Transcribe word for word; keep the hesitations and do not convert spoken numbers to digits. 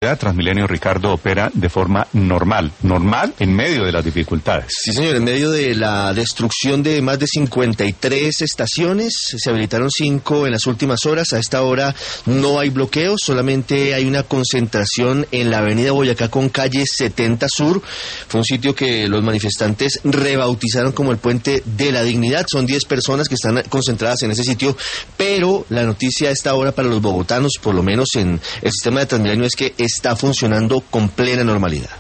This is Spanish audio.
Transmilenio, Ricardo, opera de forma normal, normal en medio de las dificultades. Sí, señor, en medio de la destrucción de más de cincuenta y tres estaciones, se habilitaron cinco en las últimas horas. A esta hora no hay bloqueos, solamente hay una concentración en la avenida Boyacá con calle setenta Sur. Fue un sitio que los manifestantes rebautizaron como el Puente de la Dignidad. Son diez personas que están concentradas en ese sitio, pero la noticia a esta hora para los bogotanos, por lo menos en el sistema de Transmilenio, es que está funcionando con plena normalidad.